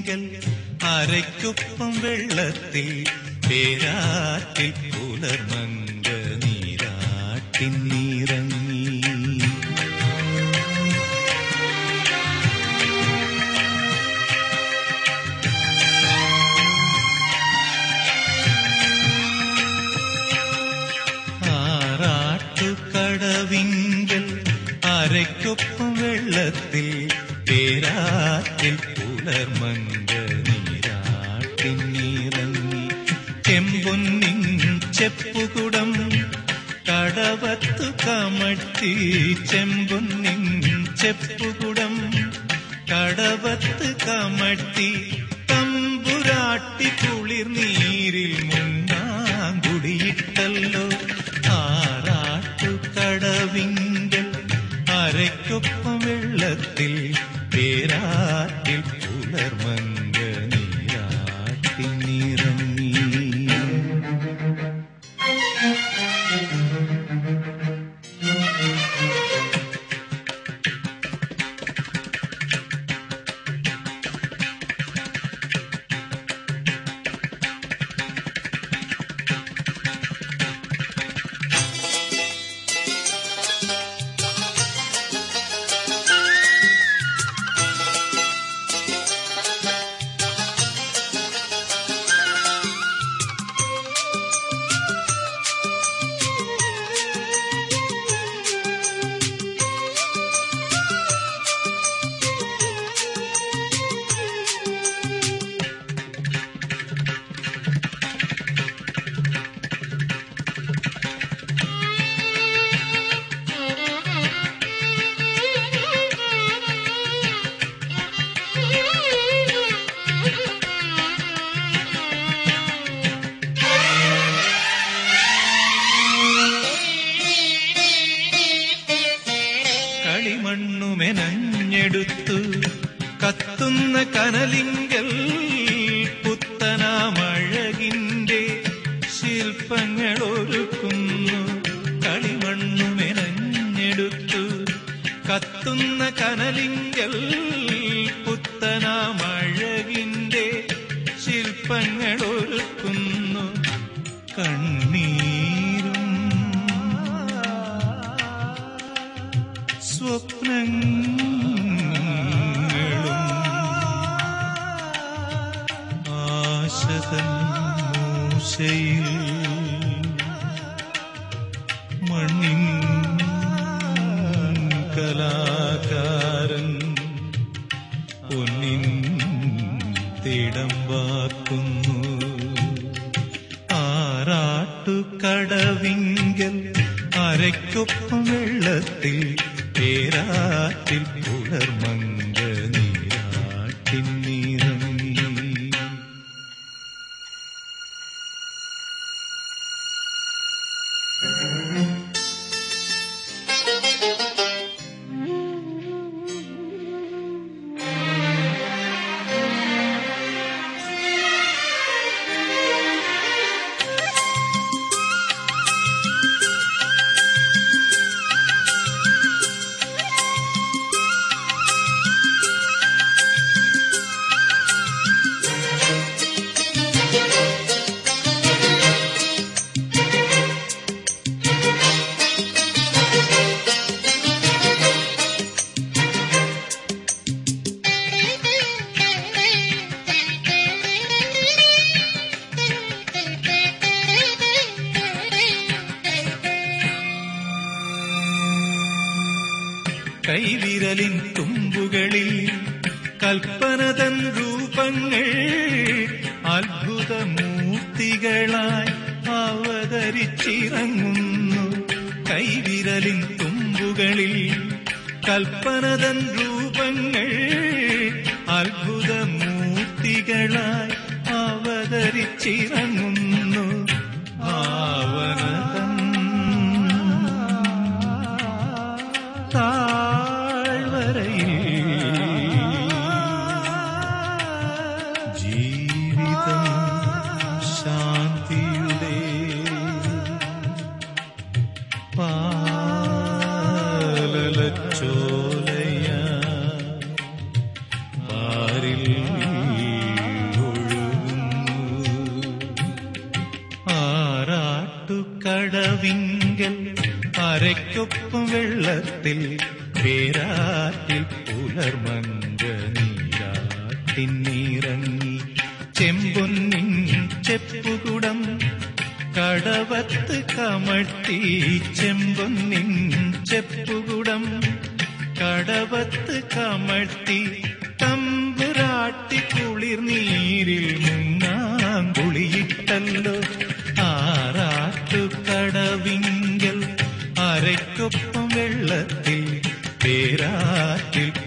കടവിങ്കൽ അരയ്ക്കൊപ്പം വെള്ളത്തിൽ പേരാറ്റിൽ പുലർമങ്ക നീരാട്ടിൻ നിറങ്ങി. ആറാട്ടുകടവിങ്കൽ അരയ്ക്കൊപ്പം വെള്ളത്തിൽ പേരാറ്റിൽ പുലർമങ്ക നീരാട്ടിൻ നിറങ്ങി. ചെമ്പൊന്നിൻ ചെപ്പുകുടം കടവത്തു കമഴ്ത്തി, ചെമ്പൊന്നിൻ ചെപ്പുകുടം കടവത്ത് കമഴ്ത്തി, തമ്പുരാട്ടി കുളിർ നീരിൽ മുന്നാങ്കുടിയിട്ടല്ലോ. ആറാട്ടുകടവിങ്കൽ അരയ്ക്കൊപ്പം വെള്ളത്തിൽ പേരാറ്റിൽ പുലർമങ്ക നീരാട്ടിൻ നിറങ്ങി. കളിമണ്ണുമെനഞ്ഞെടുത്തു കത്തുന്ന കനലിങ്കൽ പുത്തനാമഴകിന്റെ ശില്പങ്ങളൊരുക്കുന്നു. കളിമണ്ണുമെനഞ്ഞെടുത്തു കത്തുന്ന കനലിങ്കൽ പുത്തനാമഴകിന്റെ ശില്പങ്ങളൊരുക്കുന്നു. കണ്ണീരും സ്വപ്നങ്ങളും ആശതൻ മൂശയിൽ മണ്ണിൻ കലാകാരൻ പൊന്നിൻ തിടമ്പാക്കുന്നു. ആറാട്ടുകടവിങ്കൽ അരയ്ക്കൊപ്പം വെള്ളത്തിൽ പേരാറ്റിൽ പുലർമങ്ക നീരാട്ടിൻ നിറങ്ങി. കൈവിരലിൻ തുമ്പുകളിൽ കൽപ്പനതൻ രൂപങ്ങൾ അത്ഭുതമൂർത്തികളായി അവതരിച്ചിറങ്ങുന്നു. കൈവിരലിൻ തുമ്പുകളിൽ കൽപ്പനതൻ രൂപങ്ങൾ അത്ഭുതമൂർത്തികളായി അവതരിച്ചിറങ്ങുന്നു. ഭാവനതൻ ജീവിതം ശാന്തിയുടെ പാലലച്ചോലയ പാരിൽ കടവിങ്കൽ അരയ്ക്കൊപ്പം വെള്ളത്തിൽ പേരാറ്റിൽ പുലർമങ്ക നീരാട്ടിന്നിറങ്ങി ചെമ്പൊന്നിൻ ചെപ്പുകുടം കടവത്ത് കമഴ്ത്തി ചെമ്പൊന്നിൻ ചെപ്പുകുടം കടവത്ത് കമഴ്ത്തി തമ്പുരാട്ടി കുളിർ നീരിൽ മുങ്ങാങ്കുളിയിട്ടല്ലോ ആറാട്ടു കടവിങ്കൽ അരയ്ക്കൊപ്പം വെള്ളത്തിൽ പേരാറ്റിൽ